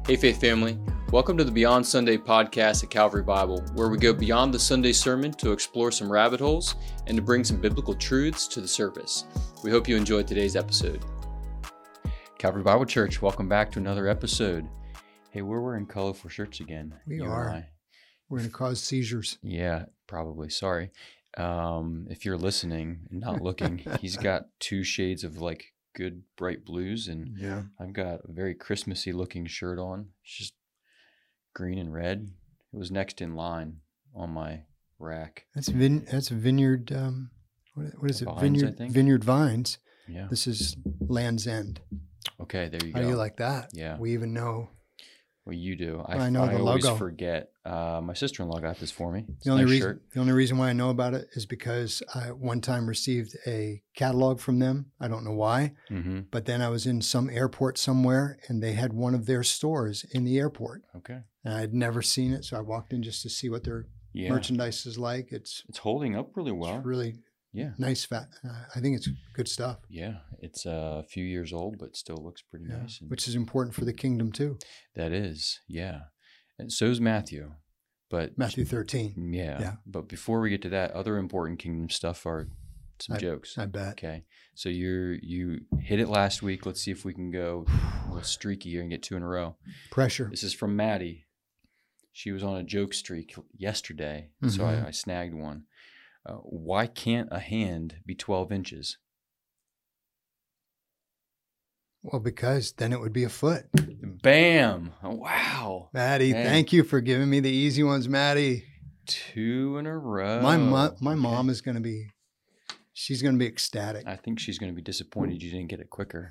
Hey Faith family, welcome to the Beyond Sunday podcast at Calvary Bible, where we go beyond the Sunday sermon to explore some rabbit holes and to bring some biblical truths to the surface. We hope you enjoyed today's episode. Calvary Bible Church, welcome back to another episode. Hey, we're wearing colorful shirts again. We are. We're going to cause seizures. Yeah, probably. Sorry. If you're listening and not looking, he's got two shades of like good bright blues, and Yeah. I've got a very Christmassy looking shirt on. It's just green and red. It was next in line on my rack. That's Vineyard. What is it? Vines, I think. Vineyard Vines. Yeah. This is Land's End. Okay, there you How go. do you like that? Yeah. We even know. Well, you do. I know the I always logo. forget. My sister-in-law got this for me. It's The a only nice reason shirt. the only reason why I know about it is because I one time received a catalog from them. I don't know why, Mm-hmm. but then I was in some airport somewhere and they had one of their stores in the airport. Okay. And I'd never seen it, so I walked in just to see what their Yeah. merchandise is like. It's It's holding up really well. It's really Yeah. nice. I think it's good stuff. Yeah. It's a few years old, but still looks pretty Yeah, nice. And which is important for the kingdom too. that is. Yeah. And so's Matthew. But Matthew 13. yeah. Yeah. But before we get to that, other important kingdom stuff are some jokes. I bet. Okay. So you hit it last week. Let's see if we can go a little streaky here and get two in a row. Pressure. This is from Maddie. She was on a joke streak yesterday, so Mhm. I snagged one. Why can't a hand be 12 inches? Well, because then it would be a foot. Bam! Wow. Maddie, Hey. thank you for giving me the easy ones, Maddie. Two in a row. My Okay. mom is going to be, she's going to be ecstatic. I think she's going to be disappointed you didn't get it quicker.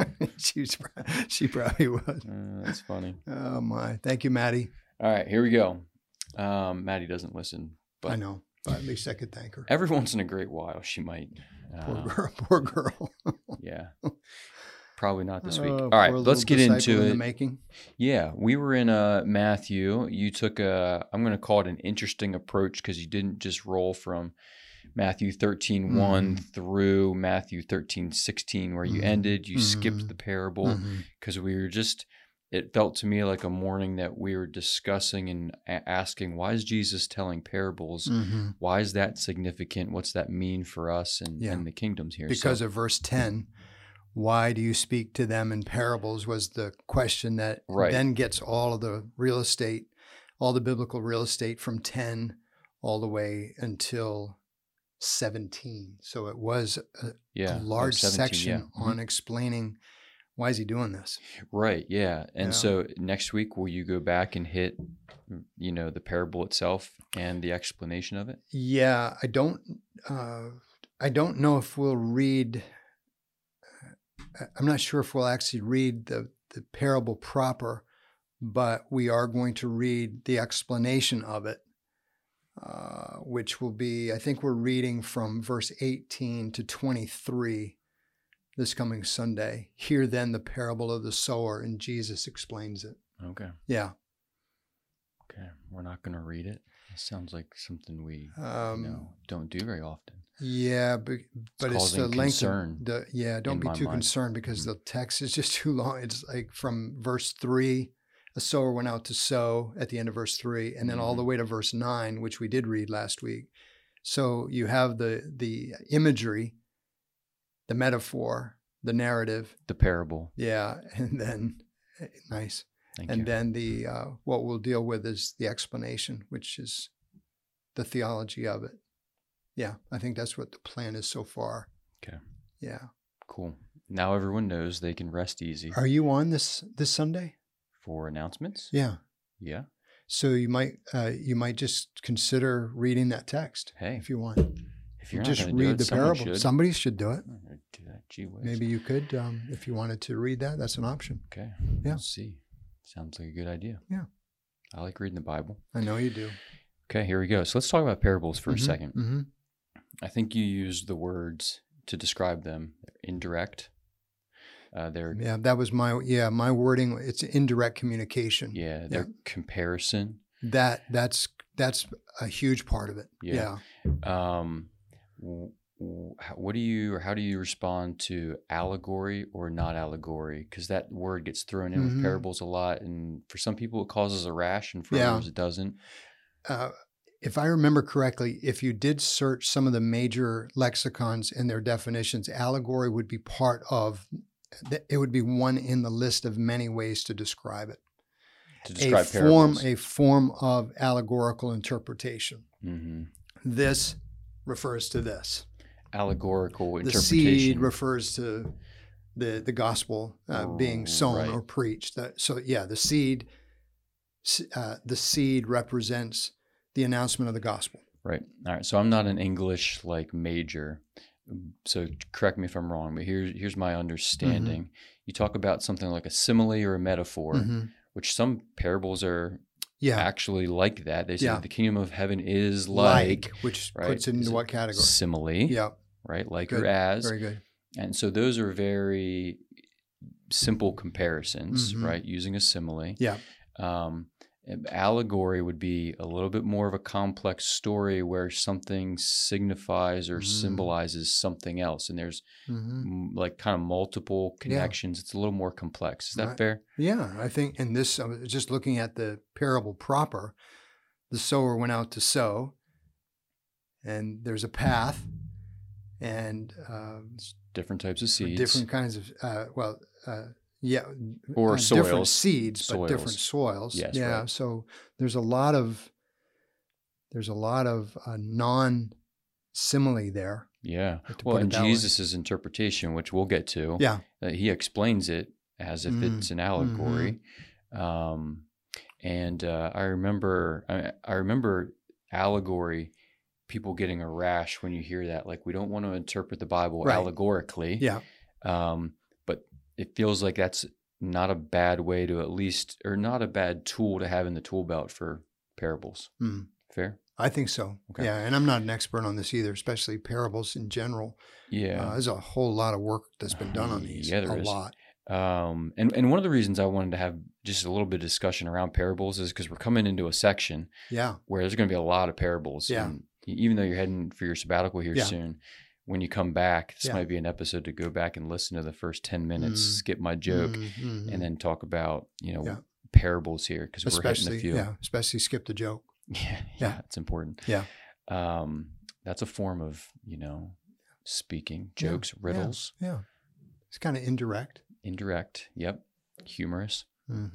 She probably was. That's funny. Oh my. Thank you, Maddie. All right, here we go. Maddie doesn't listen, but I know, but at least I could thank her. every once in a great while she might. Poor girl. Yeah. Probably not this week. Oh, All right, poor let's little get disciple into in it. the making. Yeah, we were in Matthew. You took I'm going to call it an interesting approach because you didn't just roll from Matthew 13:1 through Matthew 13:16 where you ended. You skipped the parable Mhm. because we were just, it felt to me like a morning that we were discussing and asking, why is Jesus telling parables? Mhm. Why is that significant? What's that mean for us Yeah. and the kingdoms here? Because of verse 10, why do you speak to them in parables was the question that Right. then gets all of the real estate, all the biblical real estate from 10 all the way until 17. So it was a large 17, section yeah. on explaining why is he doing this? Right, yeah. And Yeah. so next week, will you go back and hit, the parable itself and the explanation of it? Yeah, I don't know if we'll read. I'm not sure if we'll actually read the parable proper, but we are going to read the explanation of it, which will be, I think we're reading from verse 18 to 23 this coming Sunday. Hear then the parable of the sower, and Jesus explains it. Okay. Yeah. Okay. We're not going to read it. It sounds like something we don't do very often. Yeah, but it's the causing length concern of the don't in be my too mind. concerned because the text is just too long. It's like from verse 3, a sower went out to sow at the end of verse 3, and then all the way to verse 9, which we did read last week. So you have the imagery, the metaphor, the narrative, The parable. yeah, and then nice. Thank And you. then the what we'll deal with is the explanation, which is the theology of it. Yeah, I think that's what the plan is so far. Okay. Yeah. Cool. Now everyone knows they can rest easy Are you on this Sunday? for announcements. Yeah. Yeah. So you might just consider reading that text Hey, if you want. if you're Just not going to do read it, the someone parable. should. Somebody should do it. I'm gonna do that. Gee whiz. Maybe you could, if you wanted to read that. That's an option. Okay. Yeah. We'll see. Sounds like a good idea. Yeah. I like reading the Bible. I know you do. Okay, here we go. So let's talk about parables for a second. Mm-hmm. I think you used the words to describe them. They're indirect. They're Yeah, that was my wording. It's indirect communication. they're comparison. That's a huge part of it. Yeah. Yeah. how do you respond to allegory or not allegory? Because that word gets thrown in with Mhm. parables a lot, and for some people it causes a rash, and for Yeah. others it doesn't. If I remember correctly, if you did search some of the major lexicons and their definitions, allegory would be part of, it would be one in the list of many ways to describe it. To describe parables. A form of allegorical interpretation. Mm-hmm. This refers to this. Allegorical The interpretation. seed refers to the gospel being sown Right. or preached. The seed represents the announcement of the gospel. Right. All right. So I'm not an English major, so correct me if I'm wrong, but here's my understanding. You talk about something like a simile or a metaphor, which some parables are actually like that. They say that the kingdom of heaven is which right? puts it into what category? Simile. Yeah. Right. Like Good. or as. Very good. And so those are very simple comparisons, right? Using a simile. Yeah. Allegory would be a little bit more of a complex story where something signifies or symbolizes something else, and there's kind of multiple connections. It's a little more complex. Is that fair? Yeah, I think in this, I was just looking at the parable proper. The sower went out to sow, and there's a path, and different types of seeds, different kinds of or soils, different seeds, but different soils. Yes, yeah. Right. So there's a lot of non-simile there. Yeah. Well, in Jesus' interpretation, which we'll get to, he explains it as if it's an allegory. And I remember allegory. People getting a rash when you hear that. Like, we don't want to interpret the Bible allegorically. Yeah. But it feels like that's not a bad way to or not a bad tool to have in the tool belt for parables. Fair? I think so. Okay. Yeah. And I'm not an expert on this either, especially parables in general. Yeah. There's a whole lot of work that's been done on these. Yeah, there is. A lot. And one of the reasons I wanted to have just a little bit of discussion around parables is because we're coming into a section where there's going to be a lot of parables. Yeah. And even though you're heading for your sabbatical here soon, when you come back, this might be an episode to go back and listen to the first 10 minutes, skip my joke, and then talk about, parables here because we're hitting a few. Yeah, especially skip the joke. Yeah, it's important. Yeah. That's a form of, speaking, jokes, riddles. Yeah. It's kind of indirect. Indirect. Yep. Humorous.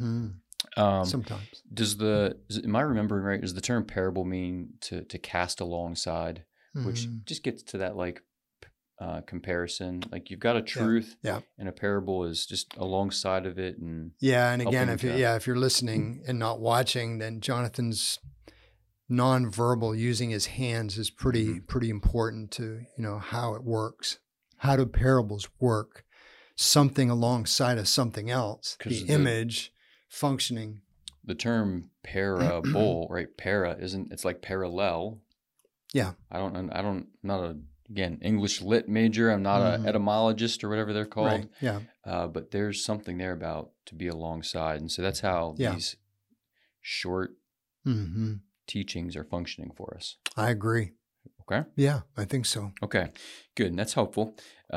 Sometimes. Am I remembering right? Does the term parable mean to cast alongside, which just gets to that comparison? Like, you've got a truth, and a parable is just alongside of it. And and again, if you're listening and not watching, then Jonathan's nonverbal using his hands is pretty important to how it works. How do parables work? Something alongside of something else. The image functioning. The term parable, right? It's like parallel. Yeah. I'm not again, English lit major. I'm not an etymologist or whatever they're called. Right. Yeah. But there's something there about to be alongside. And so that's how these short teachings are functioning for us. I agree. Okay. Yeah, I think so. Okay, good. And that's helpful.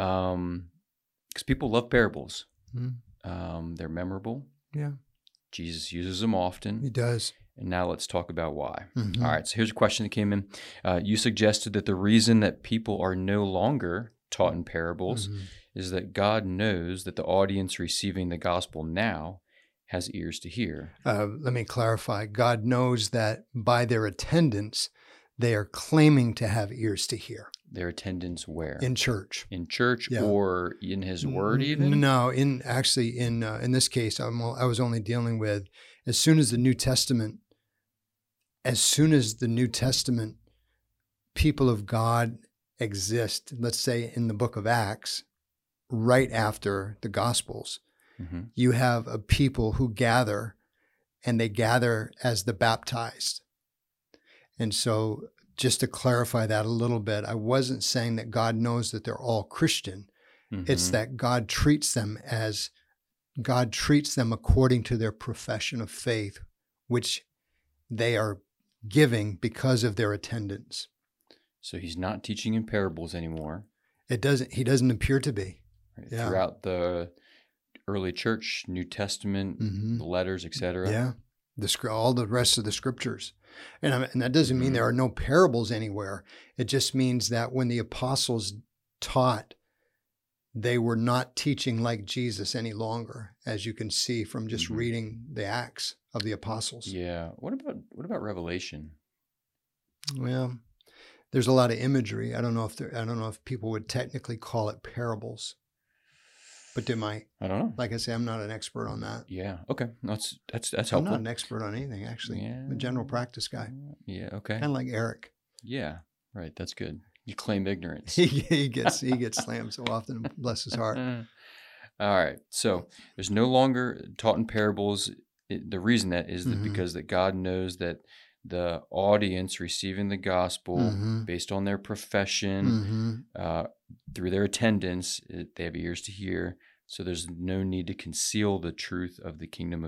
Because people love parables. They're memorable. Yeah. Jesus uses them often. He does. And now let's talk about why. All right, so here's a question that came in. You suggested that the reason that people are no longer taught in parables is that God knows that the audience receiving the gospel now has ears to hear. Let me clarify. God knows that by their attendance, they are claiming to have ears to hear. Their attendance where? In church. In church or in His Word even? No, in this case, I was only dealing with as soon as the New Testament people of God exist, let's say in the book of Acts, right after the Gospels, you have a people who gather, and they gather as the baptized. And so just to clarify that a little bit, I wasn't saying that God knows that they're all Christian. It's that God treats them according to their profession of faith, which they are giving because of their attendance. So he's not teaching in parables anymore. He doesn't appear to be. Right? Yeah. Throughout the early church, New Testament, the letters, etc. Yeah. All the rest of the scriptures. And that doesn't mean there are no parables anywhere. It just means that when the apostles taught, they were not teaching like Jesus any longer, as you can see from just reading the Acts of the apostles. Yeah. What about Revelation? Well, there's a lot of imagery. I don't know if people would technically call it parables, but they might. I don't know. Like I say, I'm not an expert on that. Yeah. Okay. That's helpful. I'm not an expert on anything, actually. Yeah. I'm a general practice guy. Yeah. Okay. Kind of like Eric. Yeah. Right. That's good. You claim ignorance. he gets slammed so often. Bless his heart. All right. So there's no longer taught in parables. The reason that is that because that God knows that the audience receiving the gospel based on their profession, through their attendance, they have ears to hear. So there's no need to conceal the truth of the kingdom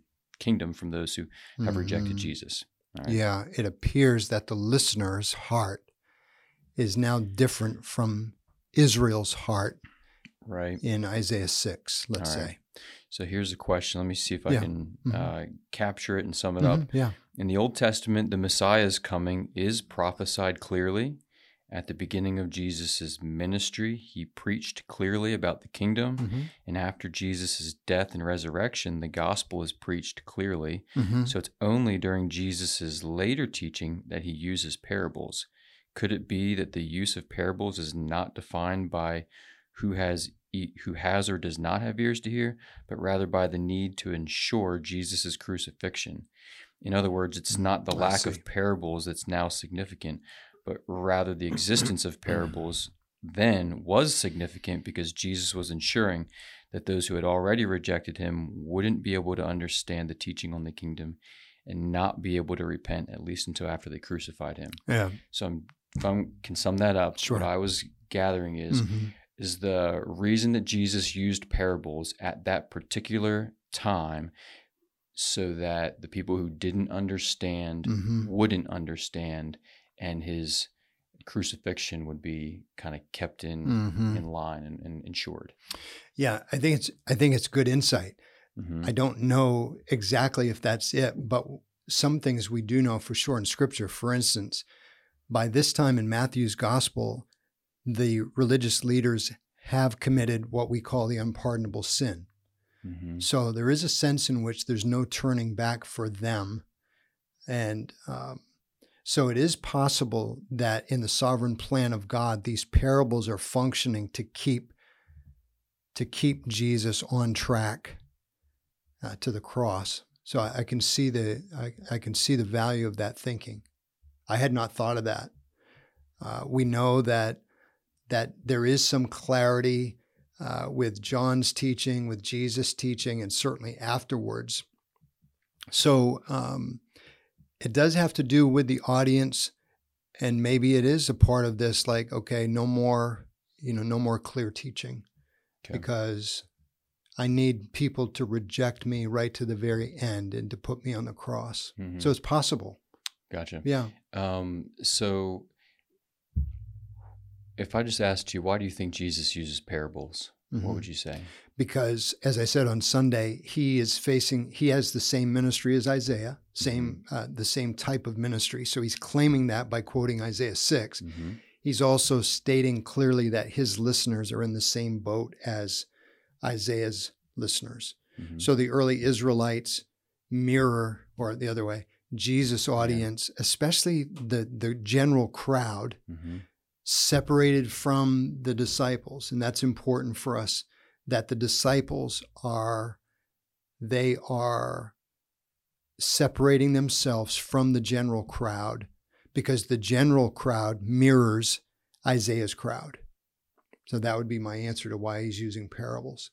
from those who have rejected Jesus. All right? Yeah, it appears that the listener's heart is now different from Israel's heart, right? In Isaiah 6, let's say. So here's a question. Let me see if I can capture it and sum it up. Yeah. In the Old Testament, the Messiah's coming is prophesied clearly. At the beginning of Jesus' ministry, he preached clearly about the kingdom. And after Jesus' death and resurrection, the gospel is preached clearly. So it's only during Jesus' later teaching that he uses parables. Could it be that the use of parables is not defined by who has or does not have ears to hear, but rather by the need to ensure Jesus' crucifixion? In other words, it's not the lack of parables that's now significant, but rather the existence of parables then was significant because Jesus was ensuring that those who had already rejected him wouldn't be able to understand the teaching on the kingdom and not be able to repent, at least until after they crucified him. Yeah. So if I can sum that up, what I was gathering is the reason that Jesus used parables at that particular time so that the people who didn't understand wouldn't understand, and his crucifixion would be kind of kept in line and ensured. Yeah, I think it's good insight. I don't know exactly if that's it, but some things we do know for sure in Scripture. For instance, by this time in Matthew's gospel, the religious leaders have committed what we call the unpardonable sin. So there is a sense in which there's no turning back for them. And so it is possible that in the sovereign plan of God, these parables are functioning to keep Jesus on track to the cross. So I can see the value of that thinking. I had not thought of that. We know that there is some clarity with John's teaching, with Jesus' teaching, and certainly afterwards. So it does have to do with the audience, and maybe it is a part of this, like, okay, no more clear teaching, because I need people to reject me right to the very end and to put me on the cross. So it's possible. Gotcha. Yeah. So if I just asked you, why do you think Jesus uses parables? What would you say? Because, as I said on Sunday, he has the same ministry as Isaiah, the same type of ministry. So he's claiming that by quoting Isaiah 6. He's also stating clearly that his listeners are in the same boat as Isaiah's listeners. So the early Israelites mirror, or the other way, Jesus' audience, especially the general crowd, separated from the disciples. And that's important for us, that the disciples are separating themselves from the general crowd, because the general crowd mirrors Isaiah's crowd. So that would be my answer to why he's using parables.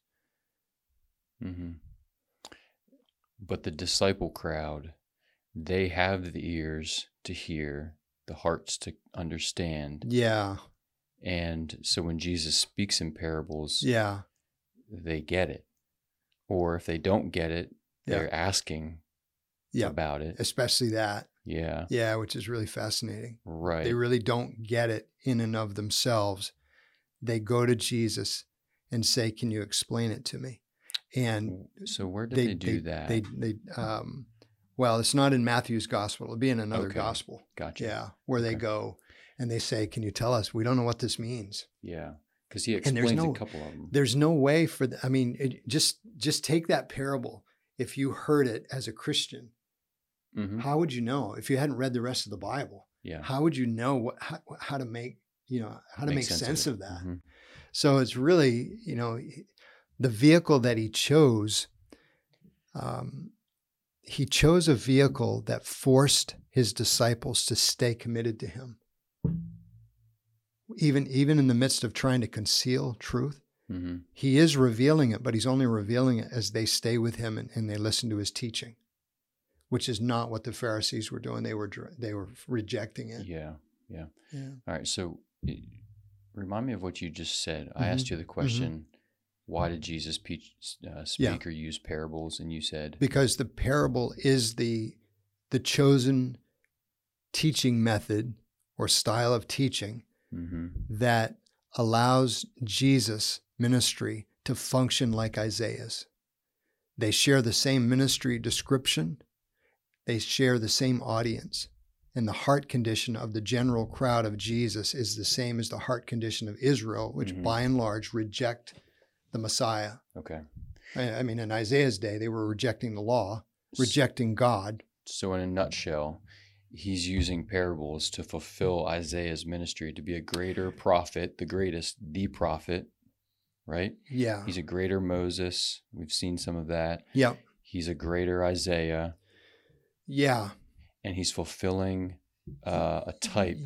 But the disciple crowd, they have the ears to hear, the hearts to understand. Yeah. And so when Jesus speaks in parables, they get it. Or if they don't get it, they're asking about it. Especially that. Yeah. Yeah, which is really fascinating. Right. They really don't get it in and of themselves. They go to Jesus and say, "Can you explain it to me?" And so where did they do that? Well, it's not in Matthew's gospel. It'll be in another Okay. gospel. Gotcha. Yeah, where they go and they say, "Can you tell us? We don't know what this means." Yeah, because he explains a couple of them. There's no way for I mean, just take that parable. If you heard it as a Christian, how would you know? If you hadn't read the rest of the Bible, how would you know how to make sense of that? Mm-hmm. So it's really, the vehicle that he chose. He chose a vehicle that forced his disciples to stay committed to him. Even in the midst of trying to conceal truth, he is revealing it, but he's only revealing it as they stay with him and they listen to his teaching, which is not what the Pharisees were doing. They were rejecting it. Yeah. All right. So remind me of what you just said. I asked you the question, why did Jesus speak or use parables? And you said, because the parable is the chosen teaching method or style of teaching that allows Jesus' ministry to function like Isaiah's. They share the same ministry description. They share the same audience. And the heart condition of the general crowd of Jesus is the same as the heart condition of Israel, which by and large reject the Messiah. Okay. I mean, in Isaiah's day, they were rejecting the law, rejecting God. So in a nutshell, he's using parables to fulfill Isaiah's ministry, to be a greater prophet, the prophet, right? Yeah. He's a greater Moses. We've seen some of that. Yeah. He's a greater Isaiah. Yeah. And he's fulfilling a type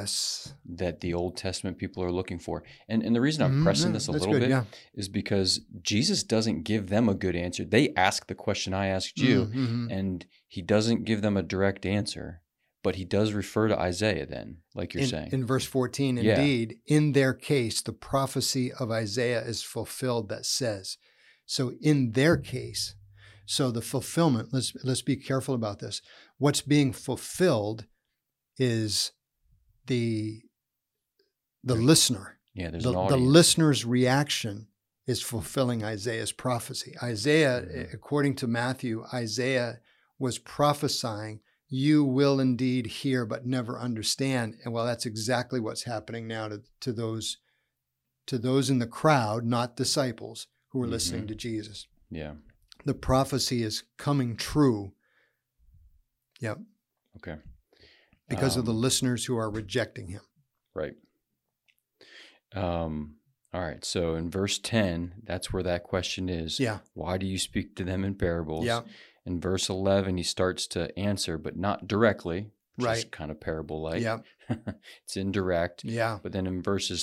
that the Old Testament people are looking for. And the reason I'm pressing this a little bit is because Jesus doesn't give them a good answer. They ask the question I asked you, and he doesn't give them a direct answer, but he does refer to Isaiah then, like you're saying. In verse 14, indeed, in their case, the prophecy of Isaiah is fulfilled that says. So in their case, so the fulfillment, let's be careful about this. What's being fulfilled is the listener. Yeah, there's an audience. The listener's reaction is fulfilling Isaiah's prophecy. Isaiah, according to Matthew, Isaiah was prophesying, you will indeed hear but never understand. And well, that's exactly what's happening now to those in the crowd, not disciples, who are listening to Jesus. Yeah. The prophecy is coming true. Yep. Okay. Because of the listeners who are rejecting him. Right. All right. So in verse 10, that's where that question is. Yeah. Why do you speak to them in parables? Yeah. In verse 11, he starts to answer, but not directly. Right. Kind of parable-like. Yeah. It's indirect. Yeah. But then in verse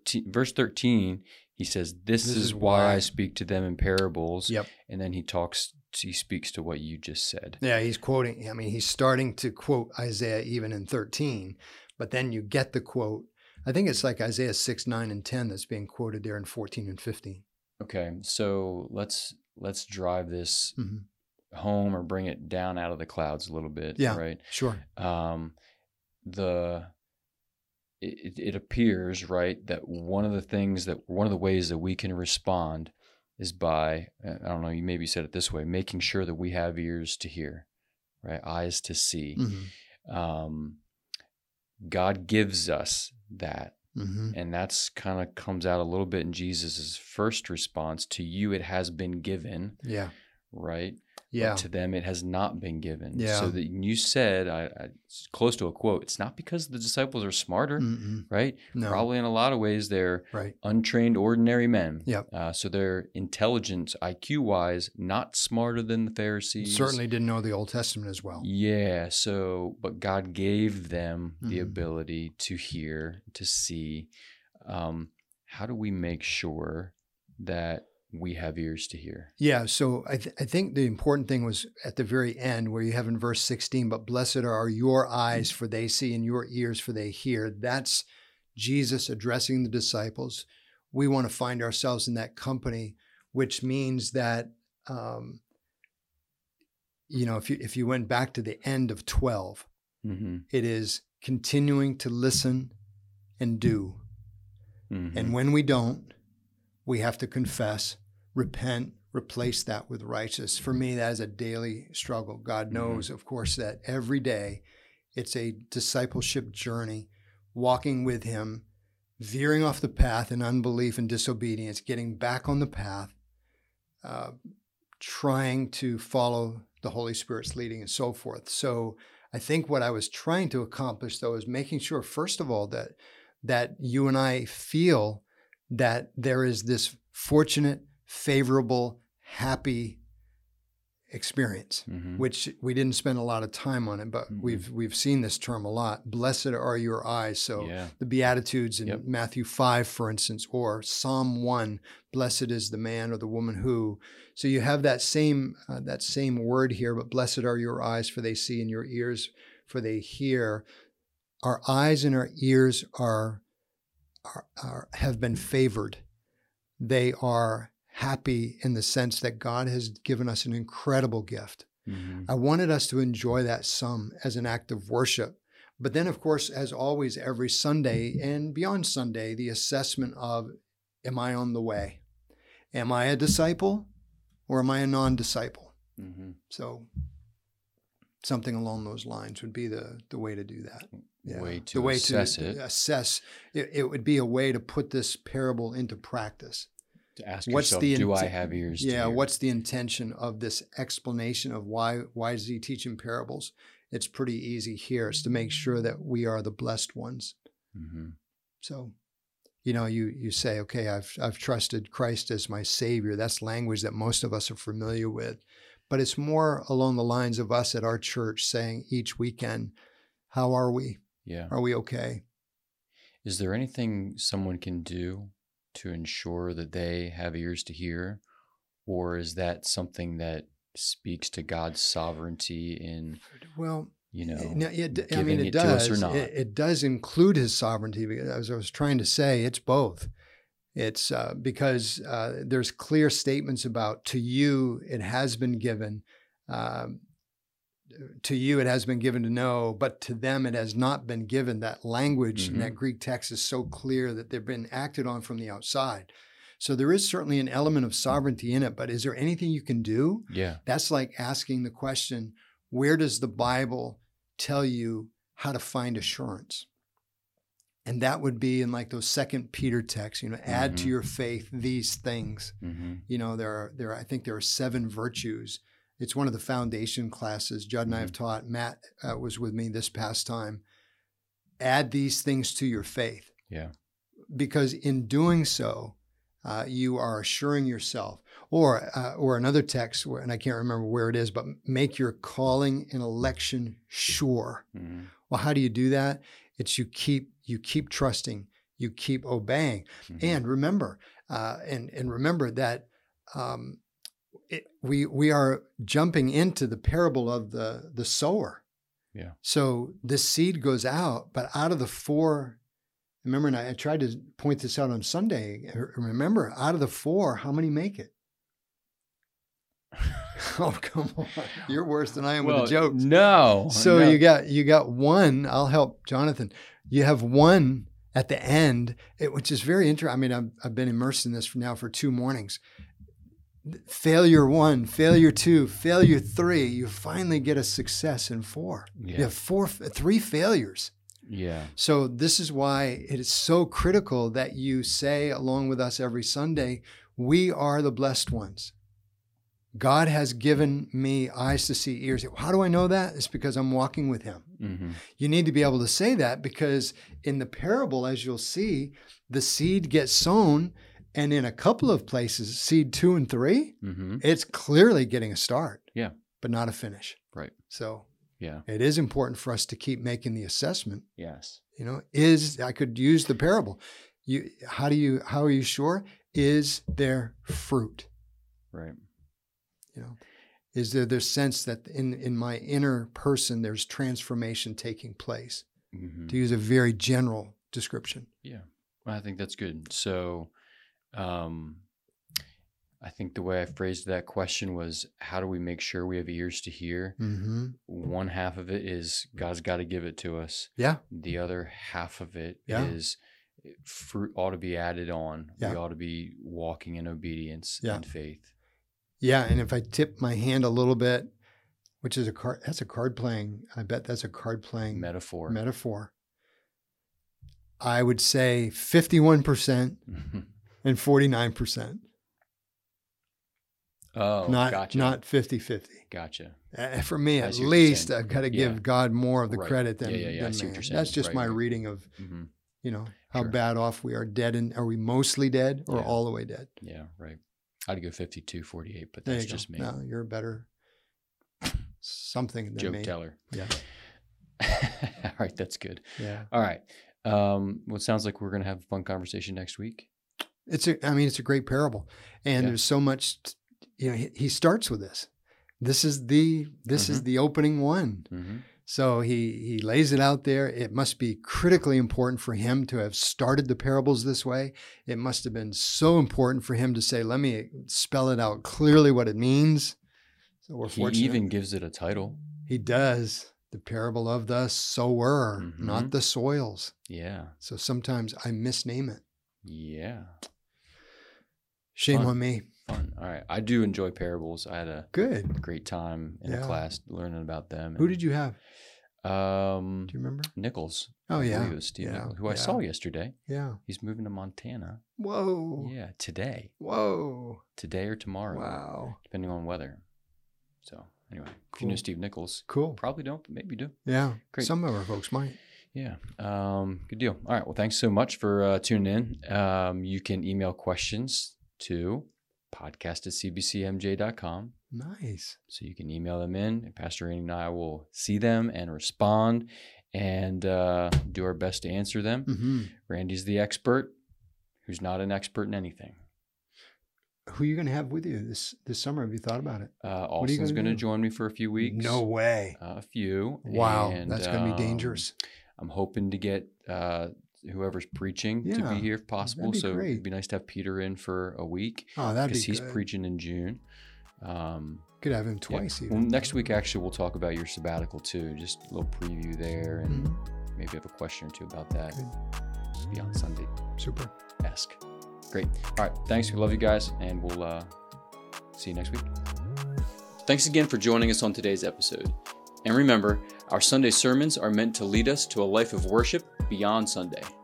13, he says, this is why I speak to them in parables. Yep. And then he speaks to what you just said. Yeah, he's quoting. I mean, he's starting to quote Isaiah even in 13, but then you get the quote. I think it's like Isaiah 6, 9, and 10 that's being quoted there in 14 and 15. Okay, so let's drive this home or bring it down out of the clouds a little bit. Yeah, right. Sure. It appears, right, that one of the ways that we can respond is by, I don't know, you maybe said it this way, making sure that we have ears to hear, right, eyes to see. God gives us that. And that's kind of comes out a little bit in Jesus's first response. To you, it has been given. Yeah. Right. Yeah. But to them, it has not been given. Yeah. So that you said, it's close to a quote, it's not because the disciples are smarter, right? No. Probably in a lot of ways, they're untrained, ordinary men. Yep. So they're intelligent, IQ-wise, not smarter than the Pharisees. Certainly didn't know the Old Testament as well. Yeah. So, but God gave them the ability to hear, to see. How do we make sure that we have ears to hear? Yeah, so I think the important thing was at the very end where you have in verse 16, but blessed are your eyes for they see and your ears for they hear. That's Jesus addressing the disciples. We want to find ourselves in that company, which means that, if you went back to the end of 12, Mm-hmm. It is continuing to listen and do. Mm-hmm. And when we don't, we have to confess, repent, replace that with righteous. For me, that is a daily struggle. God knows, of course, that every day it's a discipleship journey, walking with him, veering off the path in unbelief and disobedience, getting back on the path, trying to follow the Holy Spirit's leading and so forth. So I think what I was trying to accomplish, though, is making sure, first of all, that you and I feel that there is this fortunate, favorable, happy experience, which we didn't spend a lot of time on it, but we've seen this term a lot. Blessed are your eyes. So the Beatitudes in Matthew 5, for instance, or Psalm 1, blessed is the man or the woman who. So you have that same word here, but blessed are your eyes, for they see, and your ears, for they hear. Our eyes and our ears have been favored. They are happy in the sense that God has given us an incredible gift. I wanted us to enjoy that some as an act of worship. But then, of course, as always, every Sunday and beyond Sunday, the assessment of, am I on the way? Am I a disciple or am I a non-disciple? So something along those lines would be the way to do that. The way to assess it. It would be a way to put this parable into practice. To ask yourself, do I have ears to hear? What's the intention of this explanation of why does he teach in parables? It's pretty easy here. It's to make sure that we are the blessed ones. So, you say, okay, I've trusted Christ as my Savior. That's language that most of us are familiar with. But it's more along the lines of us at our church saying each weekend, how are we? Yeah. Are we okay? Is there anything someone can do to ensure that they have ears to hear? Or is that something that speaks to God's sovereignty in, giving it to us or not? It does include his sovereignty, because as I was trying to say, it's both. It's because there's clear statements about, to you it has been given, to you it has been given to know, but to them it has not been given. That language in that Greek text is so clear that they've been acted on from the outside. So there is certainly an element of sovereignty in it, but is there anything you can do? Yeah. That's like asking the question, where does the Bible tell you how to find assurance? And that would be in like those 2 Peter texts, add to your faith these things. I think there are 7 virtues. It's one of the foundation classes Judd and I have taught. Matt was with me this past time. Add these things to your faith. Yeah. Because in doing so, you are assuring yourself. Or another text, and I can't remember where it is, but make your calling and election sure. Well, how do you do that? It's you keep trusting, you keep obeying, and remember, remember that we are jumping into the parable of the sower. Yeah. So this seed goes out, but out of the 4, remember, and I tried to point this out on Sunday. Remember, out of the 4, how many make it? Oh, come on. You're worse than I am with the jokes. No. So you got 1. I'll help Jonathan. You have 1 at the end, which is very interesting. I mean, I've been immersed in this for 2 mornings. Failure 1, failure 2, failure 3. You finally get a success in 4. Yeah. You have 3 failures. Yeah. So this is why it is so critical that you say along with us every Sunday, we are the blessed ones. God has given me eyes to see, ears. How do I know that? It's because I'm walking with him. You need to be able to say that because in the parable, as you'll see, the seed gets sown, and in a couple of places, seed 2 and 3, it's clearly getting a start, but not a finish. Right. So it is important for us to keep making the assessment. Yes. I could use the parable. How are you sure? Is there fruit? Right. Is there this sense that in my inner person, there's transformation taking place, to use a very general description? Yeah, I think that's good. So I think the way I phrased that question was, how do we make sure we have ears to hear? Mm-hmm. One half of it is God's got to give it to us. Yeah. The other half of it Yeah. is fruit ought to be added on. Yeah. We ought to be walking in obedience Yeah. and faith. Yeah. And if I tip my hand a little bit, which is that's a card playing. I bet that's a card playing metaphor. I would say 51% and 49%. Oh, gotcha. Not 50-50. Gotcha. For me, I at see what you're least, saying. I've got to give Yeah. God more of the Right. credit than, Yeah, I than see what man. you're saying. That's just Right, my right. reading of, Mhm. how Sure. bad off we are dead. And are we mostly dead or Yeah. all the way dead? Yeah, right. I'd go 52-48, but There that's you go. just me. No, you're a better something than Joke me. teller. Yeah. All right, that's good. Yeah. All right. Well, it sounds like we're going to have a fun conversation next week. It's a great parable. And Yeah. there's so much, he starts with this. This is the opening one. Mm-hmm. So he lays it out there. It must be critically important for him to have started the parables this way. It must have been so important for him to say, let me spell it out clearly what it means. So we're He fortunate. even gives it a title. He does. The parable of the sower, Mhm. not the soils. Yeah. So sometimes I misname it. Yeah. Shame Fun. on me. Fun. All right. I do enjoy parables. I had a Good. great time in a Yeah. class learning about them. Who did you have? Do Do you remember? Nichols. Oh, I yeah. believe it was Steve Yeah. Nichols, who I Yeah. saw yesterday. Yeah. He's moving to Montana. Whoa. Yeah, today. Whoa. Today or tomorrow. Wow. Depending on weather. So anyway, if you know Cool. Steve Nichols, Cool. probably don't, but maybe do. Yeah. Great. Some of our folks might. Yeah. Good deal. All right. Well, thanks so much for tuning in. You can email questions to podcast@cbcmj.com. Nice. So you can email them in, and Pastor Randy and I will see them and respond and do our best to answer them. Mm-hmm. Randy's the expert who's not an expert in anything. Who are you going to have with you this summer? Have you thought about it? Austin's going to do? join me for a few weeks. No way. A few. Wow. And, That's going to be dangerous. I'm hoping to get whoever's preaching to Yeah, be here if possible. that'd be So great. it'd be nice to have Peter in for a week Oh, that'd be because he's good. preaching in June. Could have him Yeah. twice Well, even. next week, actually, we'll talk about your sabbatical too. Just a little preview there and Mhm. maybe have a question or two about that. Good. Beyond Sunday. Super. Ask. Great. All right. Thanks. We love you guys, and we'll see you next week. Thanks again for joining us on today's episode. And remember, our Sunday sermons are meant to lead us to a life of worship beyond Sunday.